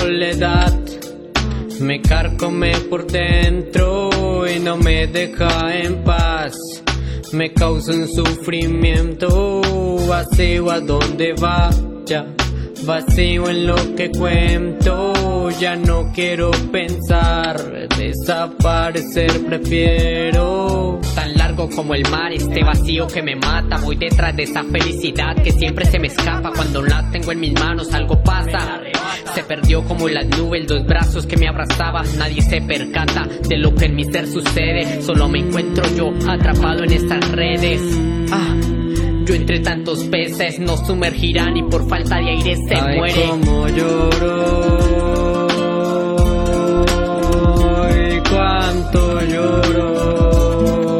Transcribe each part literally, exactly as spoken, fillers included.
soledad me carcome por dentro y no me deja en paz. Me causa un sufrimiento vacío a donde vaya, vacío en lo que cuento. Ya no quiero pensar, desaparecer prefiero. Tan largo como el mar, este vacío que me mata. Voy detrás de esa felicidad que siempre se me escapa. Cuando la tengo en mis manos algo pasa. Se perdió como las nubes, dos brazos que me abrazaban. Nadie se percata de lo que en mi ser sucede. Solo me encuentro yo atrapado en estas redes. Ah, yo entre tantos peces no sumergirán y por falta de aire se Ay, muere. Cómo lloro, y cuánto lloro.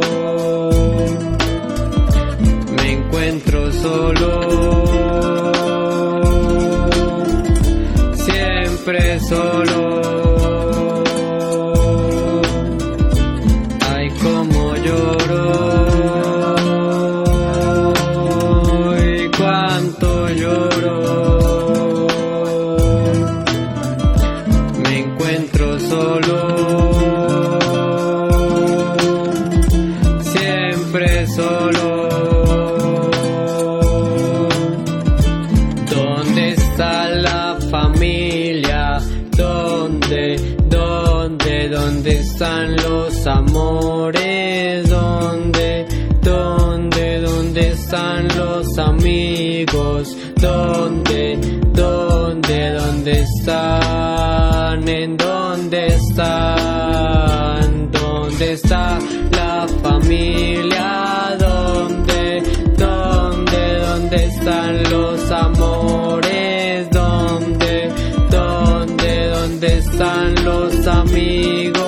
Me encuentro solo, siempre solo. Ay, cómo lloro. Cuánto lloro, me encuentro solo, siempre solo. ¿Dónde está la familia? ¿Dónde, dónde, dónde están los amores? ¿Dónde, dónde, dónde están los amigos? ¿Dónde, dónde, dónde están? ¿En dónde están? ¿Dónde está la familia? ¿Dónde, dónde, dónde están los amores? ¿Dónde, dónde, dónde están los amigos?